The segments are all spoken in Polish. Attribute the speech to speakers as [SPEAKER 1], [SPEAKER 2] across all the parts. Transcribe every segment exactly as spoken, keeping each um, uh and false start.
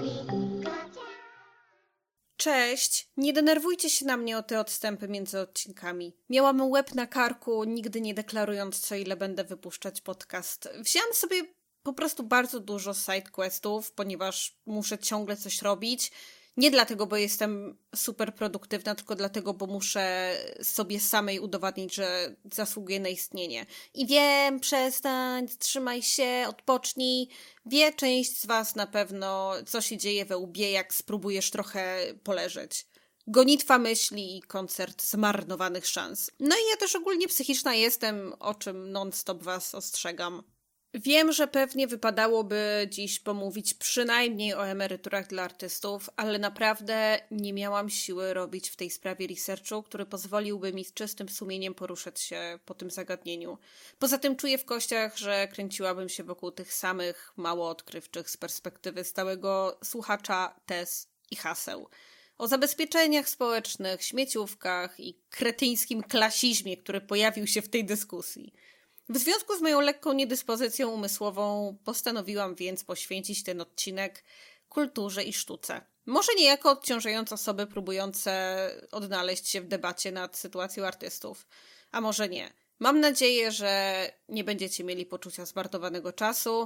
[SPEAKER 1] Cześć, nie denerwujcie się na mnie o te odstępy między odcinkami. Miałam łeb na karku, nigdy nie deklarując co ile będę wypuszczać podcast. Wzięłam sobie po prostu bardzo dużo sidequestów, ponieważ muszę ciągle coś robić. Nie dlatego, bo jestem super produktywna, tylko dlatego, bo muszę sobie samej udowadnić, że zasługuję na istnienie. I wiem, przestań, trzymaj się, odpocznij. Wie część z was na pewno, co się dzieje we łbie, jak spróbujesz trochę poleżeć. Gonitwa myśli i koncert zmarnowanych szans. No i ja też ogólnie psychiczna jestem, o czym non-stop was ostrzegam. Wiem, że pewnie wypadałoby dziś pomówić przynajmniej o emeryturach dla artystów, ale naprawdę nie miałam siły robić w tej sprawie researchu, który pozwoliłby mi z czystym sumieniem poruszać się po tym zagadnieniu. Poza tym czuję w kościach, że kręciłabym się wokół tych samych mało odkrywczych z perspektywy stałego słuchacza tez i haseł. O zabezpieczeniach społecznych, śmieciówkach i kretyńskim klasizmie, który pojawił się w tej dyskusji. W związku z moją lekką niedyspozycją umysłową postanowiłam więc poświęcić ten odcinek kulturze i sztuce. Może nie jako odciążające osoby próbujące odnaleźć się w debacie nad sytuacją artystów, a może nie. Mam nadzieję, że nie będziecie mieli poczucia zmarnowanego czasu,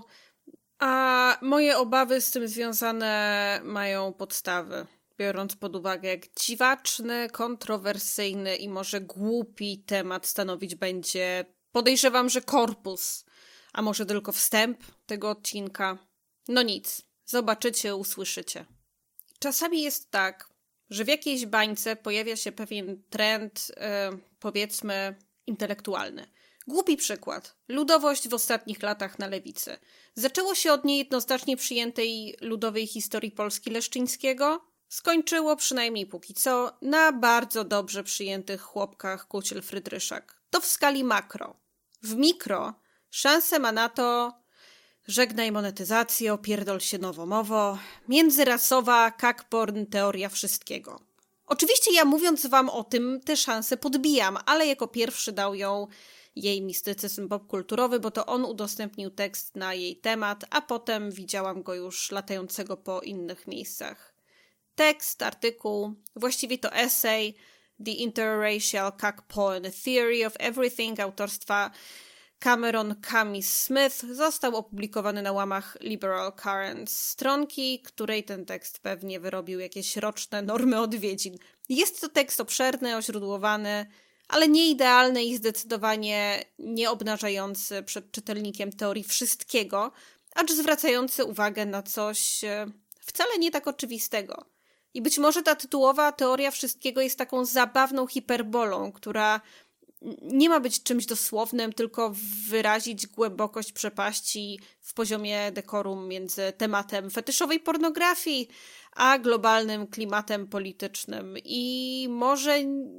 [SPEAKER 1] a moje obawy z tym związane mają podstawy. Biorąc pod uwagę, jak dziwaczny, kontrowersyjny i może głupi temat stanowić będzie, podejrzewam, że korpus, a może tylko wstęp tego odcinka. No nic, zobaczycie, usłyszycie. Czasami jest tak, że w jakiejś bańce pojawia się pewien trend, yy, powiedzmy, intelektualny. Głupi przykład. Ludowość w ostatnich latach na lewicy. Zaczęło się od niejednoznacznie przyjętej ludowej historii Polski Leszczyńskiego. Skończyło, przynajmniej póki co, na bardzo dobrze przyjętych chłopkach Kuciel-Frydryszak. To w skali makro. W mikro szansę ma na to żegnaj monetyzację, opierdol się nowomowo, międzyrasowa, kakporn, teoria wszystkiego. Oczywiście ja mówiąc wam o tym te szanse podbijam, ale jako pierwszy dał ją jej mistycyzm popkulturowy, bo to on udostępnił tekst na jej temat, a potem widziałam go już latającego po innych miejscach. Tekst, artykuł, właściwie to essay The Interracial Cuck-Porn Theory of Everything autorstwa Cameron Camis Smith został opublikowany na łamach Liberal Currents, stronki, której ten tekst pewnie wyrobił jakieś roczne normy odwiedzin. Jest to tekst obszerny, oźródłowany, ale nie idealny i zdecydowanie nie obnażający przed czytelnikiem teorii wszystkiego, acz zwracający uwagę na coś wcale nie tak oczywistego. I być może ta tytułowa teoria wszystkiego jest taką zabawną hiperbolą, która nie ma być czymś dosłownym, tylko wyrazić głębokość przepaści w poziomie dekorum między tematem fetyszowej pornografii a globalnym klimatem politycznym. I może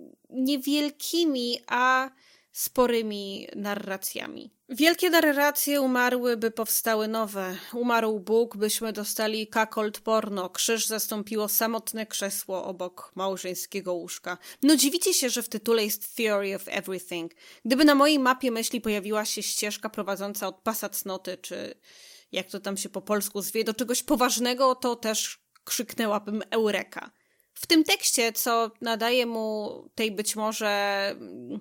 [SPEAKER 1] niewielkimi, a sporymi narracjami. Wielkie narracje umarły, by powstały nowe. Umarł Bóg, byśmy dostali kakolt porno. Krzyż zastąpiło samotne krzesło obok małżeńskiego łóżka. No dziwicie się, że w tytule jest Theory of Everything. Gdyby na mojej mapie myśli pojawiła się ścieżka prowadząca od pasa cnoty, czy jak to tam się po polsku zwie, do czegoś poważnego, to też krzyknęłabym eureka. W tym tekście, co nadaje mu tej być może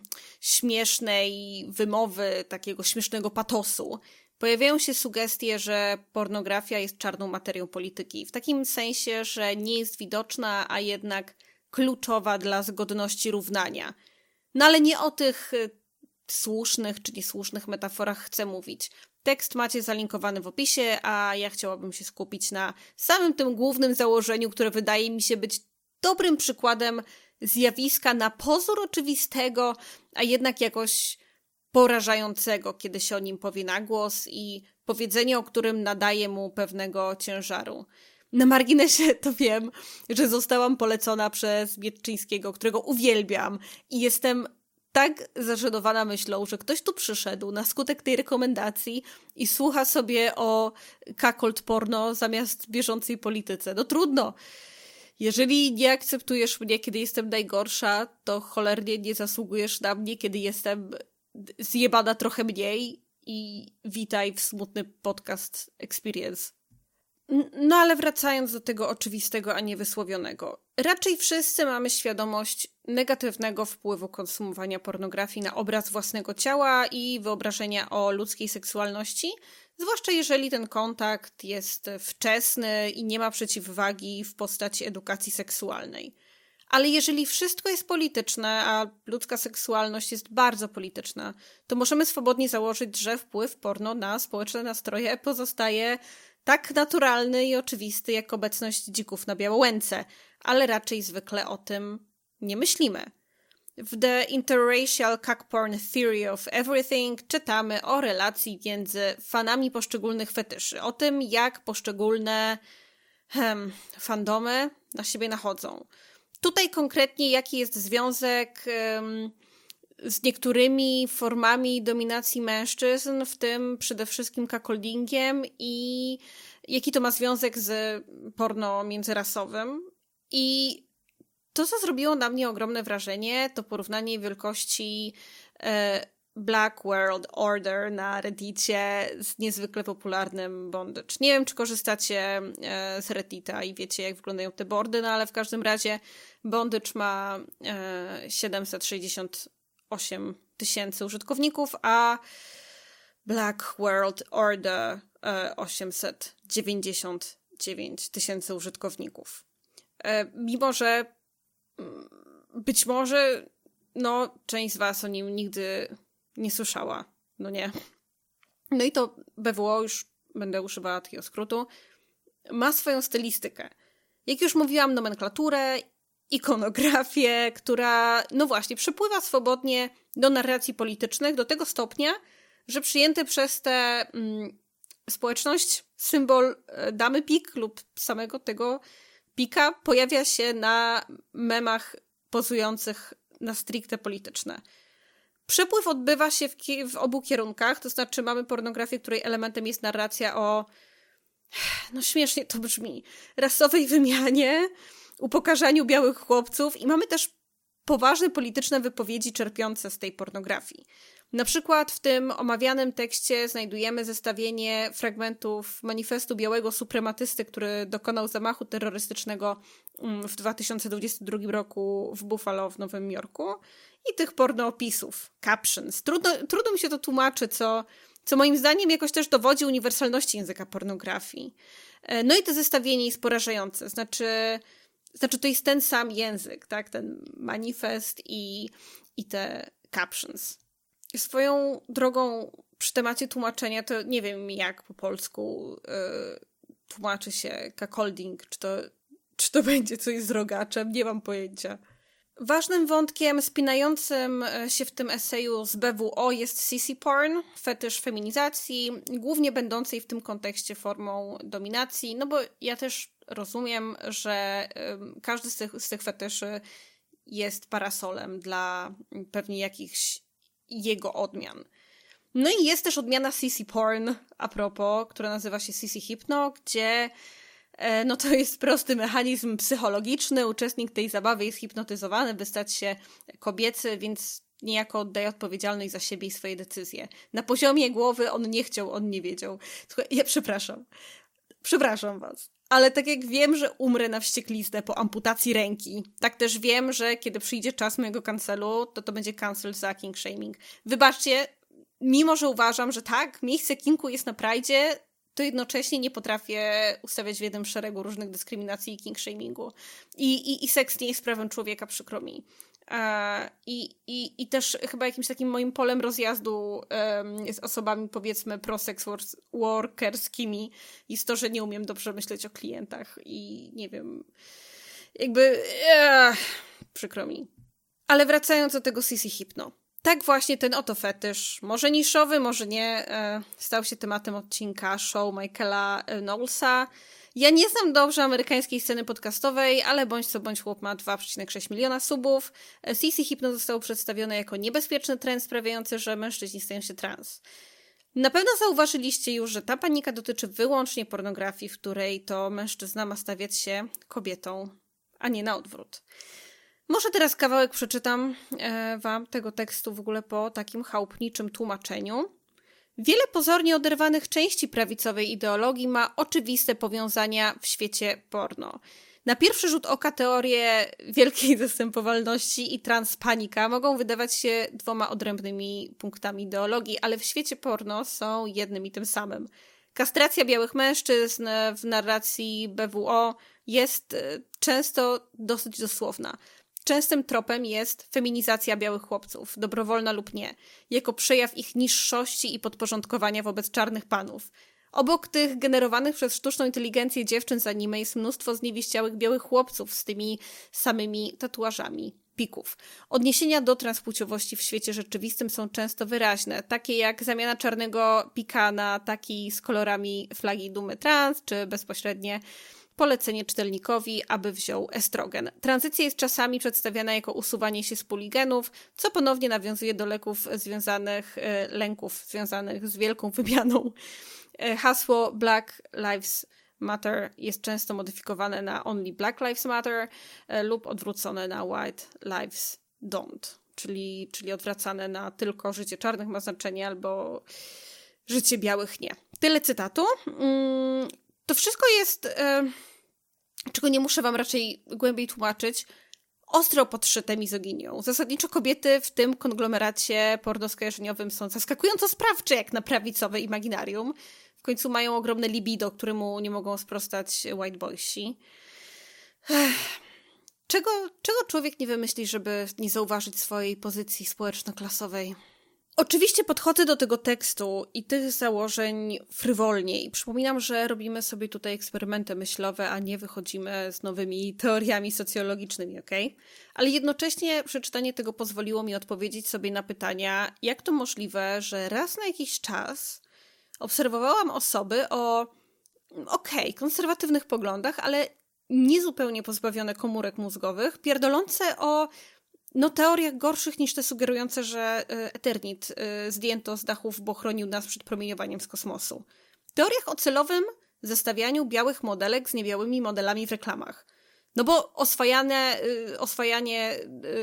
[SPEAKER 1] śmiesznej wymowy, takiego śmiesznego patosu, pojawiają się sugestie, że pornografia jest czarną materią polityki. W takim sensie, że nie jest widoczna, a jednak kluczowa dla zgodności równania. No ale nie o tych słusznych czy niesłusznych metaforach chcę mówić. Tekst macie zalinkowany w opisie, a ja chciałabym się skupić na samym tym głównym założeniu, które wydaje mi się być dobrym przykładem zjawiska na pozór oczywistego, a jednak jakoś porażającego, kiedy się o nim powie na głos i powiedzenie, o którym nadaje mu pewnego ciężaru. Na marginesie to wiem, że zostałam polecona przez Mietczyńskiego, którego uwielbiam i jestem tak zażenowana myślą, że ktoś tu przyszedł na skutek tej rekomendacji i słucha sobie o kakolt porno zamiast bieżącej polityce. No trudno. Jeżeli nie akceptujesz mnie, kiedy jestem najgorsza, to cholernie nie zasługujesz na mnie, kiedy jestem zjebana trochę mniej i witaj w smutny podcast Experience. No ale wracając do tego oczywistego, a nie wysłowionego. Raczej wszyscy mamy świadomość negatywnego wpływu konsumowania pornografii na obraz własnego ciała i wyobrażenia o ludzkiej seksualności, zwłaszcza jeżeli ten kontakt jest wczesny i nie ma przeciwwagi w postaci edukacji seksualnej. Ale jeżeli wszystko jest polityczne, a ludzka seksualność jest bardzo polityczna, to możemy swobodnie założyć, że wpływ porno na społeczne nastroje pozostaje tak naturalny i oczywisty jak obecność dzików na Białołęce, ale raczej zwykle o tym nie myślimy. W The Interracial Cuckporn Theory of Everything czytamy o relacji między fanami poszczególnych fetyszy, o tym jak poszczególne hmm, fandomy na siebie nachodzą. Tutaj konkretnie jaki jest związek um, z niektórymi formami dominacji mężczyzn, w tym przede wszystkim cuckoldingiem i jaki to ma związek z porno międzyrasowym. I to, co zrobiło na mnie ogromne wrażenie, to porównanie wielkości e, Black World Order na Reddicie z niezwykle popularnym bondage. Nie wiem, czy korzystacie e, z Reddita i wiecie, jak wyglądają te boardy, no ale w każdym razie bondage ma e, siedemset sześćdziesiąt osiem tysięcy użytkowników, a Black World Order e, osiemset dziewięćdziesiąt dziewięć tysięcy użytkowników. E, mimo, że być może no, część z was o nim nigdy nie słyszała. No nie. No i to B W O, już będę używała takiego skrótu, ma swoją stylistykę. Jak już mówiłam, nomenklaturę, ikonografię, która, no właśnie, przepływa swobodnie do narracji politycznych do tego stopnia, że przyjęty przez tę mm, społeczność symbol damy pik lub samego tego pika pojawia się na memach pozujących na stricte polityczne. Przepływ odbywa się w, ki- w obu kierunkach, to znaczy mamy pornografię, której elementem jest narracja o, no śmiesznie to brzmi, rasowej wymianie, upokarzaniu białych chłopców i mamy też poważne polityczne wypowiedzi czerpiące z tej pornografii. Na przykład w tym omawianym tekście znajdujemy zestawienie fragmentów manifestu białego suprematysty, który dokonał zamachu terrorystycznego w dwa tysiące dwudziestym drugim roku w Buffalo w Nowym Jorku i tych pornoopisów, captions. Trudno, trudno mi się to tłumaczy, co, co moim zdaniem jakoś też dowodzi uniwersalności języka pornografii. No i to zestawienie jest porażające. Znaczy, znaczy to jest ten sam język, tak? Ten manifest i, i te captions. Swoją drogą przy temacie tłumaczenia to nie wiem jak po polsku yy, tłumaczy się cuckolding, czy to, czy to będzie coś z rogaczem, nie mam pojęcia. Ważnym wątkiem spinającym się w tym eseju z B W O jest sissy porn, fetysz feminizacji, głównie będącej w tym kontekście formą dominacji, no bo ja też rozumiem, że yy, każdy z tych, z tych fetyszy jest parasolem dla pewnie jakichś jego odmian. No i jest też odmiana sissy porn, a propos, która nazywa się sissy hypno, gdzie e, no to jest prosty mechanizm psychologiczny, uczestnik tej zabawy jest hipnotyzowany, by stać się kobiecy, więc niejako oddaje odpowiedzialność za siebie i swoje decyzje. Na poziomie głowy on nie chciał, on nie wiedział. Słuchaj, ja przepraszam. Przepraszam was. Ale tak jak wiem, że umrę na wściekliznę po amputacji ręki, tak też wiem, że kiedy przyjdzie czas mojego cancelu, to to będzie cancel za king shaming. Wybaczcie, mimo że uważam, że tak, miejsce kinku jest na Pride'zie, to jednocześnie nie potrafię ustawiać w jednym szeregu różnych dyskryminacji i king shamingu. I, i, i seks nie jest prawem człowieka, przykro mi. I, i, I też chyba jakimś takim moim polem rozjazdu um, z osobami powiedzmy pro-sex workerskimi jest to, że nie umiem dobrze myśleć o klientach i nie wiem, jakby eh, przykro mi. Ale wracając do tego sissy hypno. Tak właśnie ten oto fetysz, może niszowy, może nie, e, stał się tematem odcinka show Michaela Knowlesa. Ja nie znam dobrze amerykańskiej sceny podcastowej, ale bądź co bądź chłop ma dwa przecinek sześć miliona subów. Sissy hypno zostało przedstawione jako niebezpieczny trend sprawiający, że mężczyźni stają się trans. Na pewno zauważyliście już, że ta panika dotyczy wyłącznie pornografii, w której to mężczyzna ma stawiać się kobietą, a nie na odwrót. Może teraz kawałek przeczytam e, wam tego tekstu w ogóle po takim chałupniczym tłumaczeniu. Wiele pozornie oderwanych części prawicowej ideologii ma oczywiste powiązania w świecie porno. Na pierwszy rzut oka teorie wielkiej zastępowalności i transpanika mogą wydawać się dwoma odrębnymi punktami ideologii, ale w świecie porno są jednym i tym samym. Kastracja białych mężczyzn w narracji B W O jest często dosyć dosłowna. Częstym tropem jest feminizacja białych chłopców, dobrowolna lub nie, jako przejaw ich niższości i podporządkowania wobec czarnych panów. Obok tych generowanych przez sztuczną inteligencję dziewczyn z anime jest mnóstwo zniewieściałych białych chłopców z tymi samymi tatuażami pików. Odniesienia do transpłciowości w świecie rzeczywistym są często wyraźne, takie jak zamiana czarnego pika na taki z kolorami flagi dumy trans, czy bezpośrednie polecenie czytelnikowi, aby wziął estrogen. Tranzycja jest czasami przedstawiana jako usuwanie się z puli genów, co ponownie nawiązuje do leków związanych, lęków związanych z wielką wymianą. Hasło Black Lives Matter jest często modyfikowane na Only Black Lives Matter lub odwrócone na White Lives Don't, czyli, czyli odwracane na tylko życie czarnych ma znaczenie albo życie białych nie. Tyle cytatu. To wszystko jest, czego nie muszę wam raczej głębiej tłumaczyć, ostro podszyte mizoginią. Zasadniczo kobiety w tym konglomeracie porno-skojarzeniowym są zaskakująco sprawcze jak na prawicowe imaginarium. W końcu mają ogromne libido, któremu nie mogą sprostać white boysi. Czego, czego człowiek nie wymyśli, żeby nie zauważyć swojej pozycji społeczno-klasowej? Oczywiście podchodzę do tego tekstu i tych założeń frywolnie i przypominam, że robimy sobie tutaj eksperymenty myślowe, a nie wychodzimy z nowymi teoriami socjologicznymi, okej? Okay? Ale jednocześnie przeczytanie tego pozwoliło mi odpowiedzieć sobie na pytania, jak to możliwe, że raz na jakiś czas obserwowałam osoby o, okej, okay, konserwatywnych poglądach, ale niezupełnie pozbawione komórek mózgowych, pierdolące o no teoriach gorszych niż te sugerujące, że Eternit zdjęto z dachów, bo chronił nas przed promieniowaniem z kosmosu. Teoriach o celowym zestawianiu białych modelek z niebiałymi modelami w reklamach. No bo oswajane, oswajanie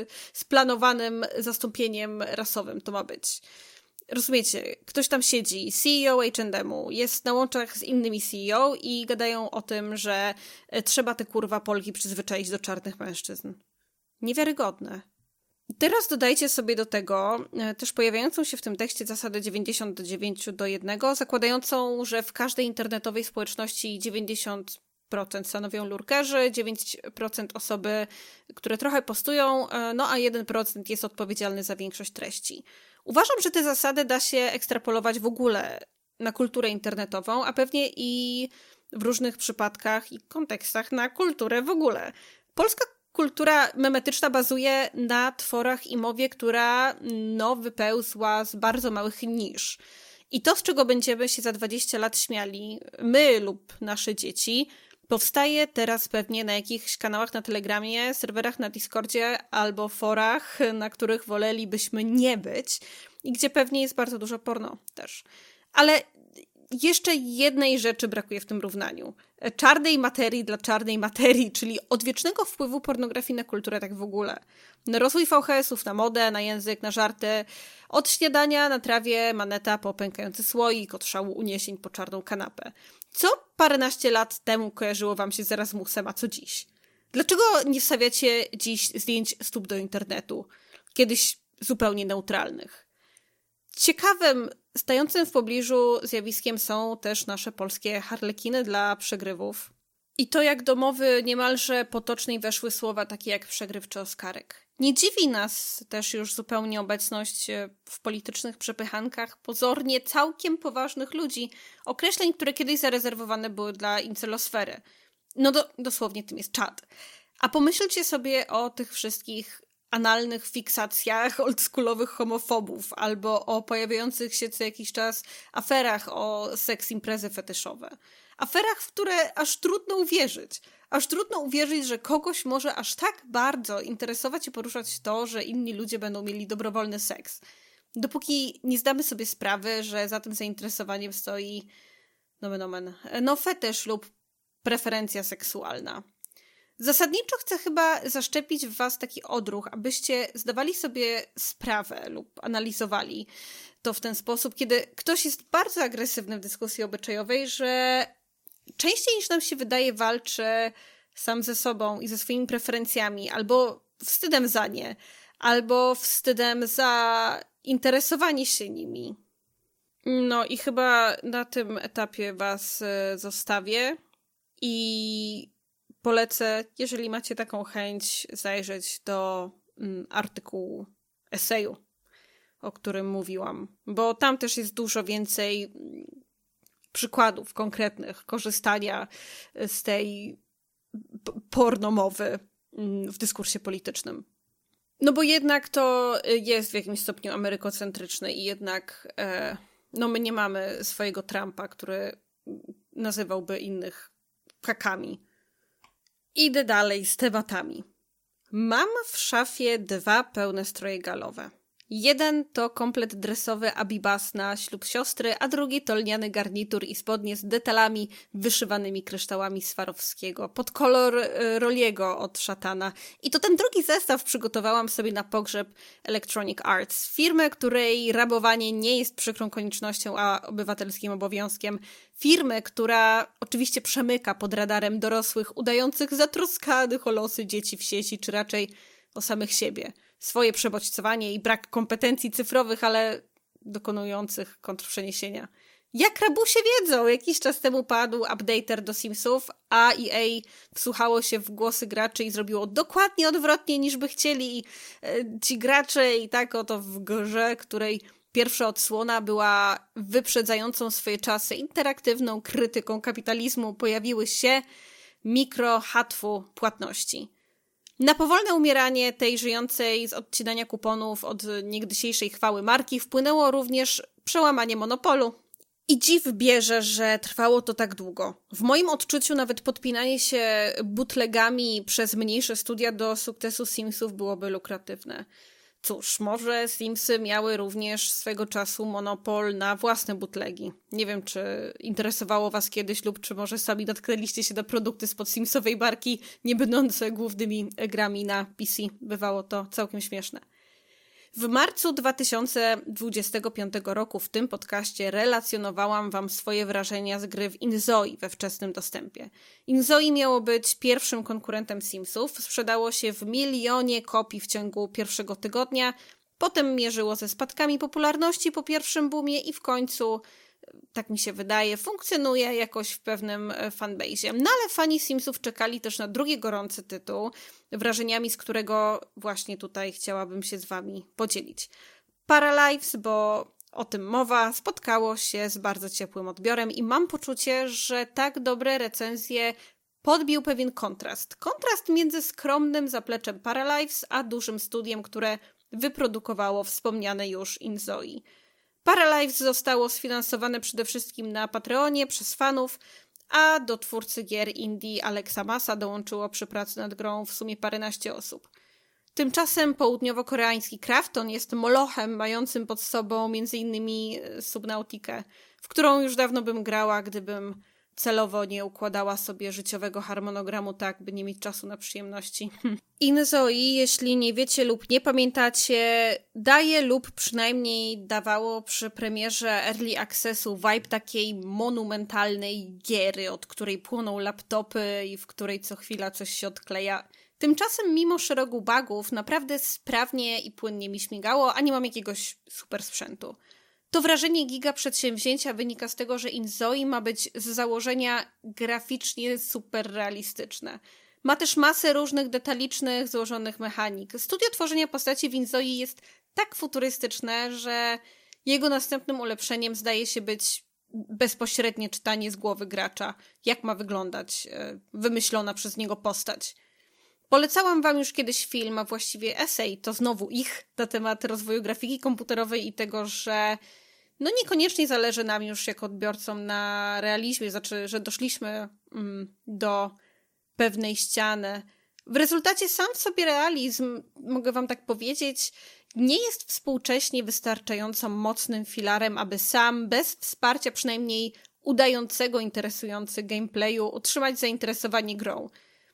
[SPEAKER 1] z planowanym zastąpieniem rasowym to ma być. Rozumiecie, ktoś tam siedzi, C E O H and M-u, jest na łączach z innymi C E O i gadają o tym, że trzeba te kurwa Polki przyzwyczaić do czarnych mężczyzn. Niewiarygodne. Teraz dodajcie sobie do tego też pojawiającą się w tym tekście zasadę dziewięćdziesiąt dziewięć do jednego, zakładającą, że w każdej internetowej społeczności dziewięćdziesiąt procent stanowią lurkerzy, dziewięć procent osoby, które trochę postują, no a jeden procent jest odpowiedzialny za większość treści. Uważam, że tę zasadę da się ekstrapolować w ogóle na kulturę internetową, a pewnie i w różnych przypadkach i kontekstach na kulturę w ogóle. Polska kultura memetyczna bazuje na tworach i mowie, która no, wypełzła z bardzo małych nisz. I to, z czego będziemy się za dwadzieścia lat śmiali, my lub nasze dzieci, powstaje teraz pewnie na jakichś kanałach na Telegramie, serwerach na Discordzie albo forach, na których wolelibyśmy nie być i gdzie pewnie jest bardzo dużo porno też. Ale jeszcze jednej rzeczy brakuje w tym równaniu. Czarnej materii dla czarnej materii, czyli odwiecznego wpływu pornografii na kulturę tak w ogóle. Na rozwój V H S-ów, na modę, na język, na żarty. Od śniadania na trawie maneta po pękający słoik, od szału uniesień po czarną kanapę. Co paręnaście lat temu kojarzyło wam się z Erasmusem, a co dziś? Dlaczego nie wstawiacie dziś zdjęć stóp do internetu? Kiedyś zupełnie neutralnych. Ciekawym, stającym w pobliżu zjawiskiem są też nasze polskie harlekiny dla przegrywów. I to jak do mowy niemalże potocznej weszły słowa takie jak przegryw czy oskarek. Nie dziwi nas też już zupełnie obecność w politycznych przepychankach pozornie całkiem poważnych ludzi, określeń, które kiedyś zarezerwowane były dla incelosfery. No do, dosłownie tym jest czad. A pomyślcie sobie o tych wszystkich analnych fiksacjach oldschoolowych homofobów albo o pojawiających się co jakiś czas aferach o seks imprezy fetyszowe. Aferach, w które aż trudno uwierzyć. Aż trudno uwierzyć, że kogoś może aż tak bardzo interesować i poruszać to, że inni ludzie będą mieli dobrowolny seks. Dopóki nie zdamy sobie sprawy, że za tym zainteresowaniem stoi nomen omen, no fetysz lub preferencja seksualna. Zasadniczo chcę chyba zaszczepić w was taki odruch, abyście zdawali sobie sprawę lub analizowali to w ten sposób, kiedy ktoś jest bardzo agresywny w dyskusji obyczajowej, że częściej niż nam się wydaje walczy sam ze sobą i ze swoimi preferencjami, albo wstydem za nie, albo wstydem za interesowanie się nimi. No i chyba na tym etapie was zostawię i polecę, jeżeli macie taką chęć, zajrzeć do mm, artykułu, eseju, o którym mówiłam, bo tam też jest dużo więcej przykładów konkretnych korzystania z tej p- pornomowy w dyskursie politycznym. No bo jednak to jest w jakimś stopniu amerykocentryczne i jednak e, no my nie mamy swojego Trumpa, który nazywałby innych kakami. Idę dalej z tematami. Mam w szafie dwa pełne stroje galowe. Jeden to komplet dresowy Abibas na ślub siostry, a drugi to lniany garnitur i spodnie z detalami wyszywanymi kryształami Swarowskiego pod kolor y, Roliego od Szatana. I to ten drugi zestaw przygotowałam sobie na pogrzeb Electronic Arts, firmy, której rabowanie nie jest przykrą koniecznością, a obywatelskim obowiązkiem. Firmy, która oczywiście przemyka pod radarem dorosłych, udających zatroskanych o losy dzieci w sieci, czy raczej o samych siebie. Swoje przebodźcowanie i brak kompetencji cyfrowych, ale dokonujących kontrprzeniesienia. Jak rabusie wiedzą, jakiś czas temu padł updater do Simsów, a E A wsłuchało się w głosy graczy i zrobiło dokładnie odwrotnie niż by chcieli. I e, ci gracze i tak oto w grze, której pierwsza odsłona była wyprzedzającą swoje czasy interaktywną krytyką kapitalizmu, pojawiły się mikro-hatfu płatności. Na powolne umieranie tej żyjącej z odcinania kuponów od niegdysiejszej chwały marki wpłynęło również przełamanie monopolu. I dziw bierze, że trwało to tak długo. W moim odczuciu nawet podpinanie się bootlegami przez mniejsze studia do sukcesu Simsów byłoby lukratywne. Cóż, może Simsy miały również swego czasu monopol na własne bootlegi. Nie wiem, czy interesowało was kiedyś lub czy może sami natknęliście się na produkty spod Simsowej barki, nie będące głównymi grami na P C. Bywało to całkiem śmieszne. W marcu dwa tysiące dwudziestego piątego roku w tym podcaście relacjonowałam wam swoje wrażenia z gry w Inzoi we wczesnym dostępie. Inzoi miało być pierwszym konkurentem Simsów, sprzedało się w milionie kopii w ciągu pierwszego tygodnia, potem mierzyło ze spadkami popularności po pierwszym boomie i w końcu, tak mi się wydaje, funkcjonuje jakoś w pewnym fanbase'ie. No ale fani Simsów czekali też na drugi gorący tytuł, wrażeniami z którego właśnie tutaj chciałabym się z wami podzielić. Paralives, bo o tym mowa, spotkało się z bardzo ciepłym odbiorem i mam poczucie, że tak dobre recenzje podbił pewien kontrast. Kontrast między skromnym zapleczem Paralives a dużym studiem, które wyprodukowało wspomniane już Inzoi. Paralives zostało sfinansowane przede wszystkim na Patreonie przez fanów, a do twórcy gier indie Alexa Masa dołączyło przy pracy nad grą w sumie paręnaście osób. Tymczasem południowo-koreański Krafton jest molochem mającym pod sobą między innymi Subnautikę, w którą już dawno bym grała, gdybym celowo nie układała sobie życiowego harmonogramu tak, by nie mieć czasu na przyjemności. Inzoi, jeśli nie wiecie lub nie pamiętacie, daje lub przynajmniej dawało przy premierze Early Accessu vibe takiej monumentalnej giery, od której płoną laptopy i w której co chwila coś się odkleja. Tymczasem mimo szeregu bugów naprawdę sprawnie i płynnie mi śmigało, a nie mam jakiegoś super sprzętu. To wrażenie giga przedsięwzięcia wynika z tego, że Inzoi ma być z założenia graficznie super realistyczne. Ma też masę różnych detalicznych, złożonych mechanik. Studio tworzenia postaci w Inzoi jest tak futurystyczne, że jego następnym ulepszeniem zdaje się być bezpośrednie czytanie z głowy gracza, jak ma wyglądać wymyślona przez niego postać. Polecałam wam już kiedyś film, a właściwie esej, to znowu ich, na temat rozwoju grafiki komputerowej i tego, że no niekoniecznie zależy nam już jako odbiorcom na realizmie, znaczy, że doszliśmy mm, do pewnej ściany. W rezultacie sam w sobie realizm, mogę wam tak powiedzieć, nie jest współcześnie wystarczająco mocnym filarem, aby sam, bez wsparcia przynajmniej udającego interesujący gameplayu, utrzymać zainteresowanie grą.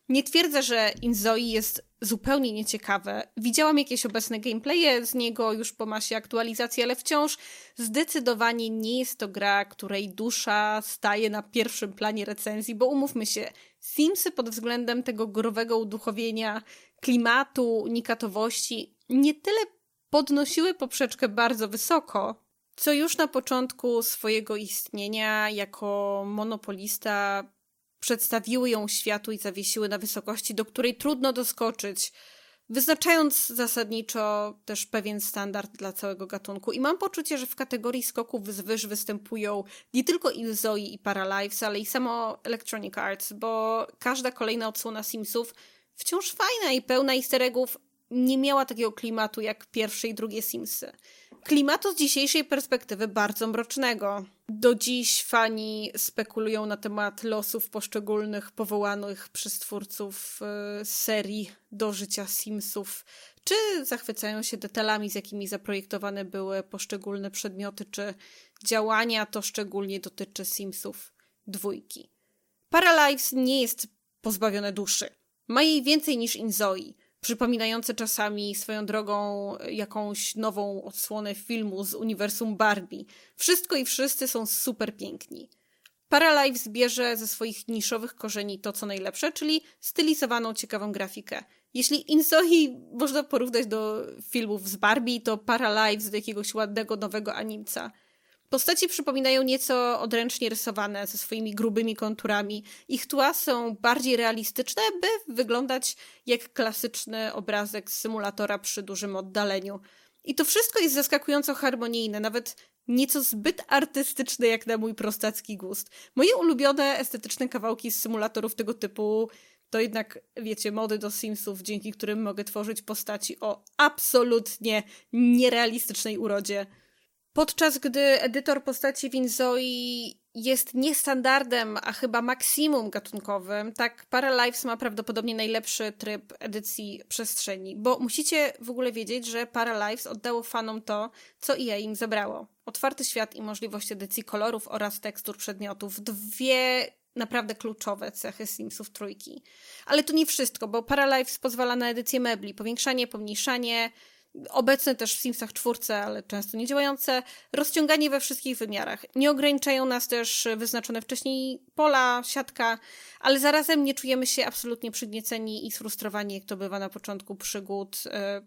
[SPEAKER 1] Nie twierdzę, że Inzoi jest zupełnie nieciekawe. Widziałam jakieś obecne gameplaye z niego już po masie aktualizacji, ale wciąż zdecydowanie nie jest to gra, której dusza staje na pierwszym planie recenzji, bo umówmy się, Simsy pod względem tego growego uduchowienia, klimatu, unikatowości nie tyle podnosiły poprzeczkę bardzo wysoko, co już na początku swojego istnienia jako monopolista przedstawiły ją światu i zawiesiły na wysokości, do której trudno doskoczyć, wyznaczając zasadniczo też pewien standard dla całego gatunku. I mam poczucie, że w kategorii skoków z wyż występują nie tylko Inzoi i Paralives, ale i samo Electronic Arts, bo każda kolejna odsłona Simsów, wciąż fajna i pełna easter eggów, nie miała takiego klimatu jak pierwsze i drugie Simsy. Klimatu z dzisiejszej perspektywy bardzo mrocznego. Do dziś fani spekulują na temat losów poszczególnych powołanych przez twórców yy, serii do życia Simsów, czy zachwycają się detalami, z jakimi zaprojektowane były poszczególne przedmioty, czy działania. To szczególnie dotyczy Simsów dwójki. Paralives nie jest pozbawione duszy. Ma jej więcej niż Inzoi, przypominające czasami swoją drogą jakąś nową odsłonę filmu z uniwersum Barbie. Wszystko i wszyscy są super piękni. Paralives bierze ze swoich niszowych korzeni to, co najlepsze, czyli stylizowaną, ciekawą grafikę. Jeśli Inzoi można porównać do filmów z Barbie, to Paralives do jakiegoś ładnego, nowego animca. Postaci przypominają nieco odręcznie rysowane, ze swoimi grubymi konturami. Ich tła są bardziej realistyczne, by wyglądać jak klasyczny obrazek z symulatora przy dużym oddaleniu. I to wszystko jest zaskakująco harmonijne, nawet nieco zbyt artystyczne jak na mój prostacki gust. Moje ulubione estetyczne kawałki z symulatorów tego typu to jednak, wiecie, mody do Simsów, dzięki którym mogę tworzyć postaci o absolutnie nierealistycznej urodzie. Podczas gdy edytor postaci w Inzoi jest nie standardem, a chyba maksimum gatunkowym, tak Paralives ma prawdopodobnie najlepszy tryb edycji przestrzeni, bo musicie w ogóle wiedzieć, że Paralives oddało fanom to, co E A im zabrało. Otwarty świat i możliwość edycji kolorów oraz tekstur przedmiotów. Dwie naprawdę kluczowe cechy Simsów trójki. Ale to nie wszystko, bo Paralives pozwala na edycję mebli, powiększanie, pomniejszanie, obecne też w Simsach czwórce, ale często nie działające, rozciąganie we wszystkich wymiarach. Nie ograniczają nas też wyznaczone wcześniej pola, siatka, ale zarazem nie czujemy się absolutnie przygnieceni i sfrustrowani, jak to bywa na początku przygód,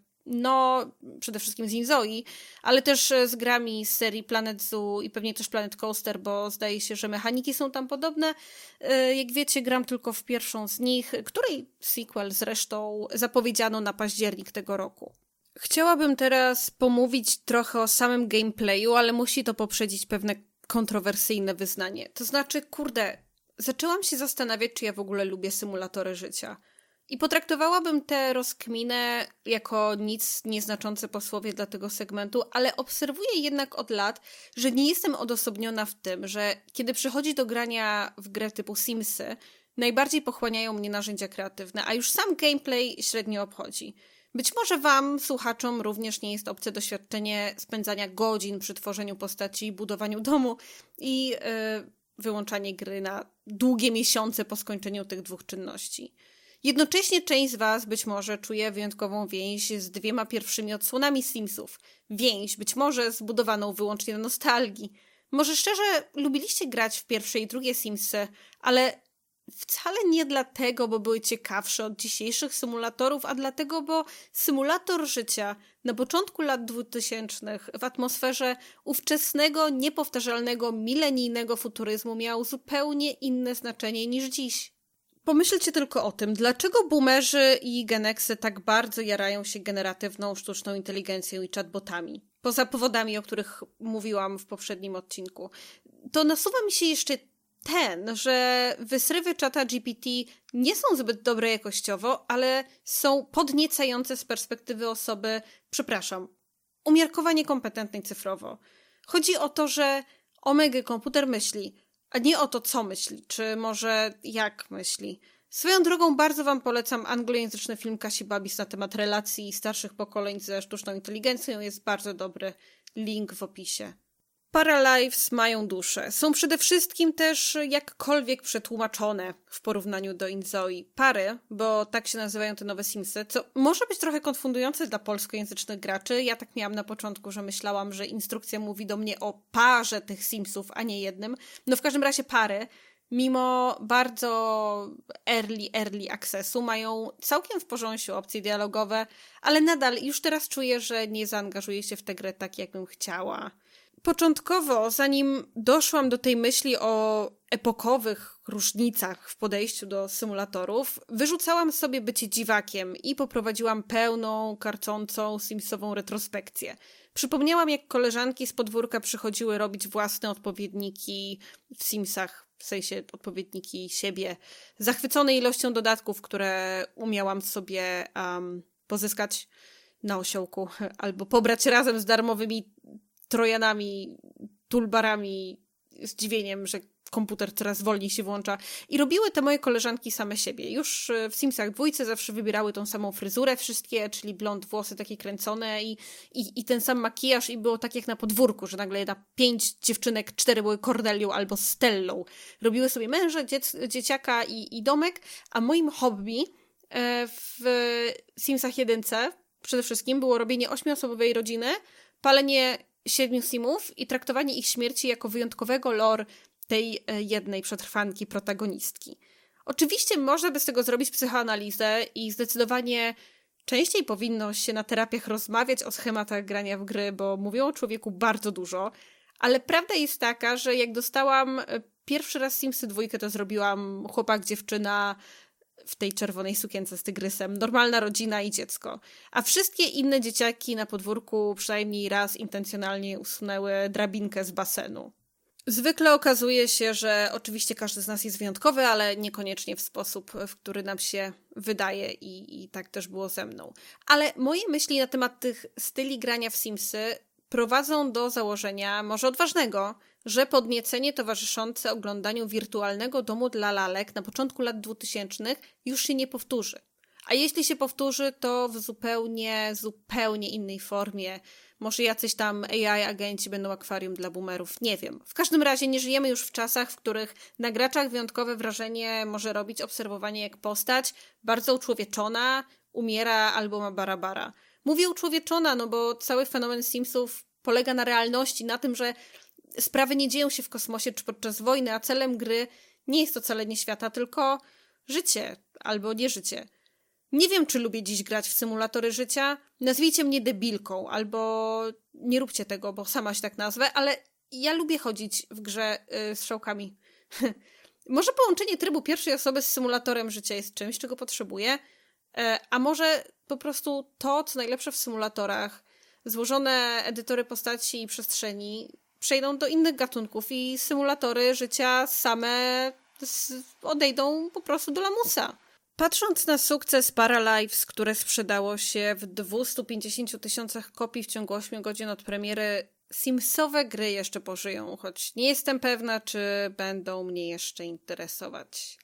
[SPEAKER 1] no przede wszystkim z Inzoi, ale też z grami z serii Planet Zoo i pewnie też Planet Coaster, bo zdaje się, że mechaniki są tam podobne. Jak wiecie, gram tylko w pierwszą z nich, której sequel zresztą zapowiedziano na październik tego roku. Chciałabym teraz pomówić trochę o samym gameplayu, ale musi to poprzedzić pewne kontrowersyjne wyznanie. To znaczy, kurde, zaczęłam się zastanawiać, czy ja w ogóle lubię symulatory życia. I potraktowałabym tę rozkminę jako nic nieznaczące posłowie dla tego segmentu, ale obserwuję jednak od lat, że nie jestem odosobniona w tym, że kiedy przychodzi do grania w grę typu Simsy, najbardziej pochłaniają mnie narzędzia kreatywne, a już sam gameplay średnio obchodzi. Być może wam, słuchaczom, również nie jest obce doświadczenie spędzania godzin przy tworzeniu postaci i budowaniu domu i yy, wyłączanie gry na długie miesiące po skończeniu tych dwóch czynności. Jednocześnie część z was być może czuje wyjątkową więź z dwiema pierwszymi odsłonami Simsów. Więź być może zbudowaną wyłącznie na nostalgii. Może szczerze lubiliście grać w pierwsze i drugie Simsy, ale wcale nie dlatego, bo były ciekawsze od dzisiejszych symulatorów, a dlatego, bo symulator życia na początku lat dwutysięcznych w atmosferze ówczesnego, niepowtarzalnego, milenijnego futuryzmu miał zupełnie inne znaczenie niż dziś. Pomyślcie tylko o tym, dlaczego boomerzy i geneksy tak bardzo jarają się generatywną sztuczną inteligencją i chatbotami. Poza powodami, o których mówiłam w poprzednim odcinku. To nasuwa mi się jeszcze ten, że wysrywy czata G P T nie są zbyt dobre jakościowo, ale są podniecające z perspektywy osoby, przepraszam, umiarkowanie kompetentnej cyfrowo. Chodzi o to, że omega komputer myśli, a nie o to, co myśli, czy może jak myśli. Swoją drogą bardzo wam polecam anglojęzyczny film Kasi Babis na temat relacji starszych pokoleń ze sztuczną inteligencją. Jest bardzo dobry, link w opisie. Paralives mają duszę. Są przede wszystkim też jakkolwiek przetłumaczone w porównaniu do Inzoi. Pary, bo tak się nazywają te nowe Simsy, co może być trochę konfundujące dla polskojęzycznych graczy. Ja tak miałam na początku, że myślałam, że instrukcja mówi do mnie o parze tych Simsów, a nie jednym. No w każdym razie pary, mimo bardzo early, early accessu, mają całkiem w porządku opcje dialogowe, ale nadal już teraz czuję, że nie zaangażuję się w tę grę tak, jakbym chciała. Początkowo, zanim doszłam do tej myśli o epokowych różnicach w podejściu do symulatorów, wyrzucałam sobie bycie dziwakiem i poprowadziłam pełną, karcącą, simsową retrospekcję. Przypomniałam, jak koleżanki z podwórka przychodziły robić własne odpowiedniki w Simsach, w sensie odpowiedniki siebie, zachwycone ilością dodatków, które umiałam sobie um, pozyskać na osiołku albo pobrać razem z darmowymi trojanami, toolbarami, zdziwieniem, że komputer coraz wolniej się włącza. I robiły te moje koleżanki same siebie. Już w Simsach dwójce zawsze wybierały tą samą fryzurę wszystkie, czyli blond, włosy takie kręcone i, i, i ten sam makijaż i było tak jak na podwórku, że nagle na pięć dziewczynek, cztery były Cordelią albo Stellą. Robiły sobie męża, dziec, dzieciaka i, i domek, a moim hobby e, w Simsach jedynce przede wszystkim było robienie ośmioosobowej rodziny, palenie siedmiu simów i traktowanie ich śmierci jako wyjątkowego lore tej jednej przetrwanki protagonistki. Oczywiście można by z tego zrobić psychoanalizę i zdecydowanie częściej powinno się na terapiach rozmawiać o schematach grania w gry, bo mówią o człowieku bardzo dużo, ale prawda jest taka, że jak dostałam pierwszy raz Simsy dwójkę, to zrobiłam chłopak, dziewczyna w tej czerwonej sukience z tygrysem, normalna rodzina i dziecko. A wszystkie inne dzieciaki na podwórku przynajmniej raz intencjonalnie usunęły drabinkę z basenu. Zwykle okazuje się, że oczywiście każdy z nas jest wyjątkowy, ale niekoniecznie w sposób, w który nam się wydaje i, i tak też było ze mną. Ale moje myśli na temat tych styli grania w Simsy prowadzą do założenia, może odważnego, że podniecenie towarzyszące oglądaniu wirtualnego domu dla lalek na początku lat dwutysięcznych już się nie powtórzy. A jeśli się powtórzy, to w zupełnie, zupełnie innej formie. Może jacyś tam A I agenci będą akwarium dla boomerów, nie wiem. W każdym razie nie żyjemy już w czasach, w których na graczach wyjątkowe wrażenie może robić obserwowanie, jak postać bardzo uczłowieczona umiera albo ma barabara. Mówię uczłowieczona, no bo cały fenomen Simsów polega na realności, na tym, że sprawy nie dzieją się w kosmosie czy podczas wojny, a celem gry nie jest ocalenie świata, tylko życie albo nie życie. Nie wiem, czy lubię dziś grać w symulatory życia. Nazwijcie mnie debilką, albo nie róbcie tego, bo sama się tak nazwę, ale ja lubię chodzić w grze yy, z strzałkami. Może połączenie trybu pierwszej osoby z symulatorem życia jest czymś, czego potrzebuję, yy, a może po prostu to, co najlepsze w symulatorach, złożone edytory postaci i przestrzeni przejdą do innych gatunków i symulatory życia same odejdą po prostu do lamusa. Patrząc na sukces Paralives, które sprzedało się w dwieście pięćdziesiąt tysiącach kopii w ciągu ośmiu godzin od premiery, simsowe gry jeszcze pożyją, choć nie jestem pewna, czy będą mnie jeszcze interesować.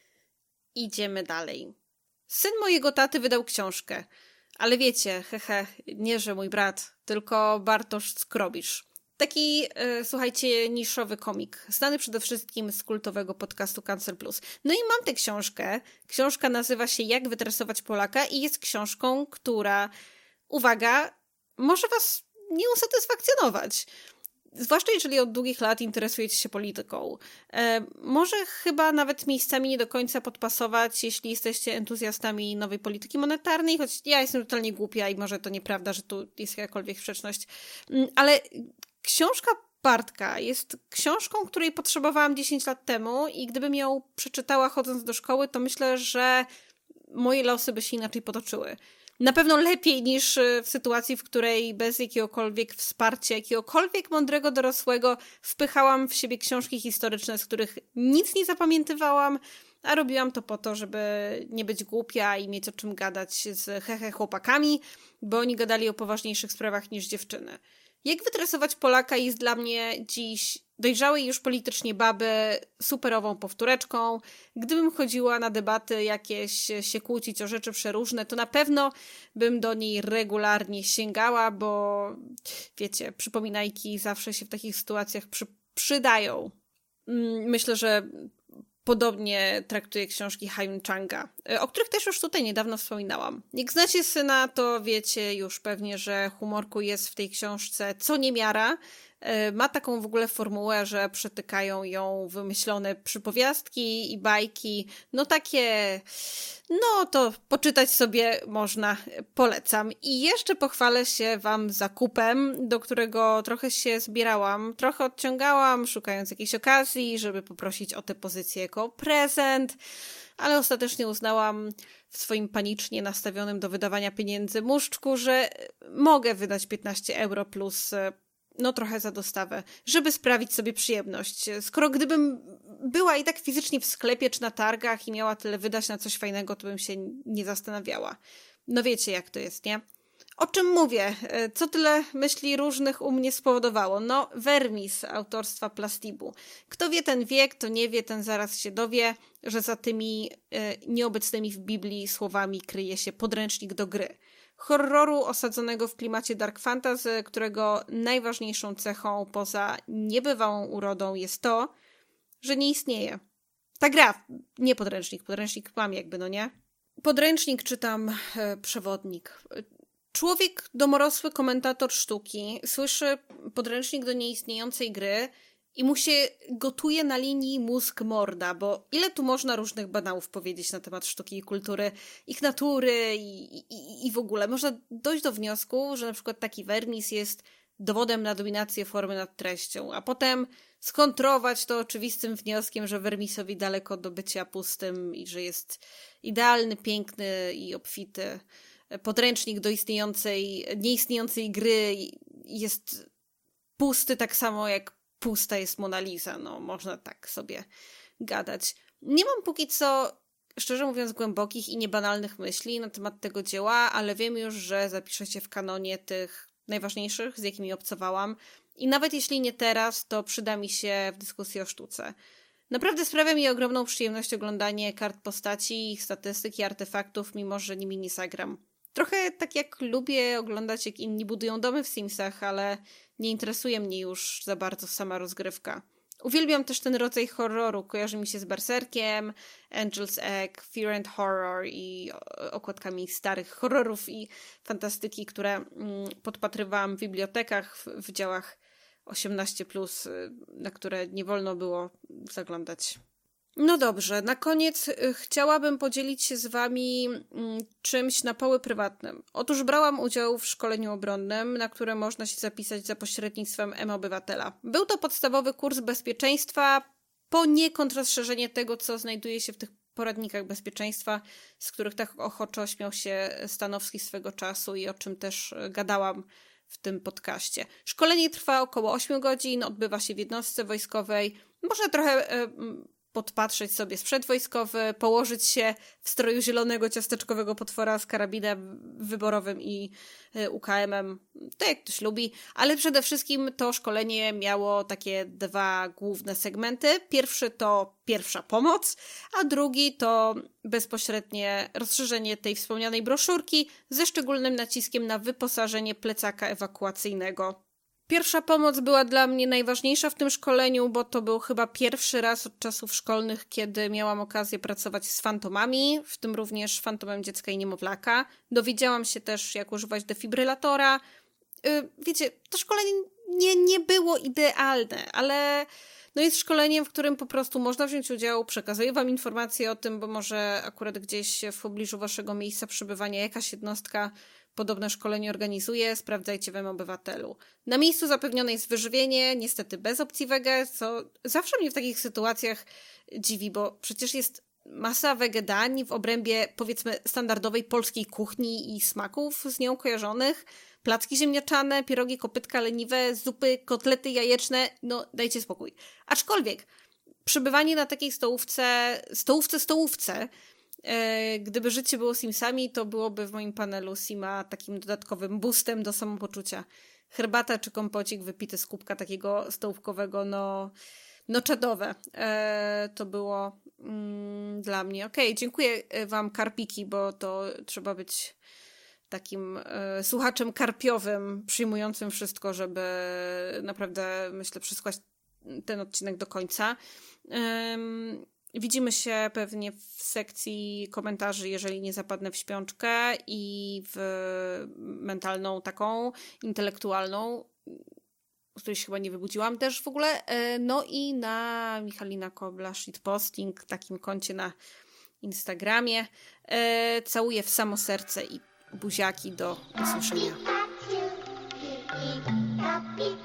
[SPEAKER 1] Idziemy dalej. Syn mojego taty wydał książkę, ale wiecie, hehe, nie że mój brat, tylko Bartosz Skrobisz. Taki, e, słuchajcie, niszowy komik, znany przede wszystkim z kultowego podcastu Cancel Plus. No i mam tę książkę. Książka nazywa się Jak wytresować Polaka i jest książką, która, uwaga, może was nie usatysfakcjonować. Zwłaszcza jeżeli od długich lat interesujecie się polityką. E, może chyba nawet miejscami nie do końca podpasować, jeśli jesteście entuzjastami nowej polityki monetarnej, choć ja jestem totalnie głupia i może to nieprawda, że tu jest jakakolwiek sprzeczność. Ale książka Bartka jest książką, której potrzebowałam dziesięć lat temu i gdybym ją przeczytała chodząc do szkoły, to myślę, że moje losy by się inaczej potoczyły. Na pewno lepiej niż w sytuacji, w której bez jakiegokolwiek wsparcia, jakiegokolwiek mądrego dorosłego wpychałam w siebie książki historyczne, z których nic nie zapamiętywałam, a robiłam to po to, żeby nie być głupia i mieć o czym gadać z hehe chłopakami, bo oni gadali o poważniejszych sprawach niż dziewczyny. Jak wytresować Polaka jest dla mnie dziś dojrzałej już politycznie baby superową powtóreczką. Gdybym chodziła na debaty jakieś się kłócić o rzeczy przeróżne, to na pewno bym do niej regularnie sięgała, bo wiecie, przypominajki zawsze się w takich sytuacjach przy, przydają. Myślę, że podobnie traktuję książki Hyun Changa, o których też już tutaj niedawno wspominałam. Jak znacie syna, to wiecie już pewnie, że humorku jest w tej książce co niemiara. Ma taką w ogóle formułę, że przetykają ją wymyślone przypowiastki i bajki. No takie, no to poczytać sobie można, polecam. I jeszcze pochwalę się wam zakupem, do którego trochę się zbierałam. Trochę odciągałam, szukając jakiejś okazji, żeby poprosić o tę pozycję jako prezent. Ale ostatecznie uznałam w swoim panicznie nastawionym do wydawania pieniędzy muszczku, że mogę wydać piętnaście euro plus no trochę za dostawę, żeby sprawić sobie przyjemność. Skoro gdybym była i tak fizycznie w sklepie czy na targach i miała tyle wydać na coś fajnego, to bym się nie zastanawiała. No wiecie jak to jest, nie? O czym mówię? Co tyle myśli różnych u mnie spowodowało? No, Vermis autorstwa Plastibu. Kto wie, ten wie, kto nie wie, ten zaraz się dowie, że za tymi e, nieobecnymi w Biblii słowami kryje się podręcznik do gry. Horroru osadzonego w klimacie dark fantasy, którego najważniejszą cechą poza niebywałą urodą jest to, że nie istnieje. Ta gra, nie podręcznik, podręcznik mam jakby, no nie? Podręcznik czytam e, przewodnik. Człowiek, domorosły komentator sztuki, słyszy podręcznik do nieistniejącej gry i mu się gotuje na linii mózg morda, bo ile tu można różnych banałów powiedzieć na temat sztuki i kultury, ich natury i, i, i w ogóle. Można dojść do wniosku, że na przykład taki Vermis jest dowodem na dominację formy nad treścią, a potem skontrować to oczywistym wnioskiem, że Vermisowi daleko do bycia pustym i że jest idealny, piękny i obfity. Podręcznik do istniejącej, nieistniejącej gry jest pusty tak samo jak pusta jest Mona Lisa. No, można tak sobie gadać. Nie mam póki co, szczerze mówiąc, głębokich i niebanalnych myśli na temat tego dzieła, ale wiem już, że zapiszę się w kanonie tych najważniejszych, z jakimi obcowałam. I nawet jeśli nie teraz, to przyda mi się w dyskusji o sztuce. Naprawdę sprawia mi ogromną przyjemność oglądanie kart postaci, ich statystyk i artefaktów, mimo że nimi nie zagram. Trochę tak jak lubię oglądać, jak inni budują domy w Simsach, ale nie interesuje mnie już za bardzo sama rozgrywka. Uwielbiam też ten rodzaj horroru. Kojarzy mi się z Berserkiem, Angel's Egg, Fear and Horror i okładkami starych horrorów i fantastyki, które mm, podpatrywałam w bibliotekach, w, w działach osiemnaście plus, na które nie wolno było zaglądać. No dobrze, na koniec chciałabym podzielić się z wami czymś na poły prywatnym. Otóż brałam udział w szkoleniu obronnym, na które można się zapisać za pośrednictwem M-Obywatela. Był to podstawowy kurs bezpieczeństwa, poniekąd rozszerzenie tego, co znajduje się w tych poradnikach bezpieczeństwa, z których tak ochoczo śmiał się Stanowski swego czasu i o czym też gadałam w tym podcaście. Szkolenie trwa około ośmiu godzin, odbywa się w jednostce wojskowej. Można trochę e, podpatrzeć sobie sprzęt wojskowy, położyć się w stroju zielonego ciasteczkowego potwora z karabinem wyborowym i e, U K M-em, tak jak ktoś lubi, ale przede wszystkim to szkolenie miało takie dwa główne segmenty. Pierwszy to pierwsza pomoc, a drugi to bezpośrednie rozszerzenie tej wspomnianej broszurki ze szczególnym naciskiem na wyposażenie plecaka ewakuacyjnego. Pierwsza pomoc była dla mnie najważniejsza w tym szkoleniu, bo to był chyba pierwszy raz od czasów szkolnych, kiedy miałam okazję pracować z fantomami, w tym również fantomem dziecka i niemowlaka. Dowiedziałam się też, jak używać defibrylatora. Yy, wiecie, to szkolenie nie, nie było idealne, ale no jest szkoleniem, w którym po prostu można wziąć udział. Przekazuję wam informacje o tym, bo może akurat gdzieś w pobliżu waszego miejsca przebywania jakaś jednostka podobne szkolenie organizuje, sprawdzajcie w M-Obywatelu. Na miejscu zapewnione jest wyżywienie, niestety bez opcji wege, co zawsze mnie w takich sytuacjach dziwi, bo przecież jest masa wege dań w obrębie, powiedzmy, standardowej polskiej kuchni i smaków z nią kojarzonych. Placki ziemniaczane, pierogi, kopytka leniwe, zupy, kotlety jajeczne, no dajcie spokój. Aczkolwiek przebywanie na takiej stołówce, stołówce, stołówce, gdyby życie było Simsami, to byłoby w moim panelu Sima takim dodatkowym boostem do samopoczucia. herbata czy kompocik wypity z kubka takiego stołówkowego, no, no czadowe. E, to było mm, dla mnie. Okej, okay, dziękuję wam, karpiki, bo to trzeba być takim e, słuchaczem karpiowym, przyjmującym wszystko, żeby naprawdę, myślę, przesłuchać ten odcinek do końca. Um, widzimy się pewnie w sekcji komentarzy, jeżeli nie zapadnę w śpiączkę, i w mentalną taką, intelektualną, z której się chyba nie wybudziłam też w ogóle. No i na Michalina Kobla shitposting, takim koncie na Instagramie. Całuję w samo serce i buziaki, do usłyszenia.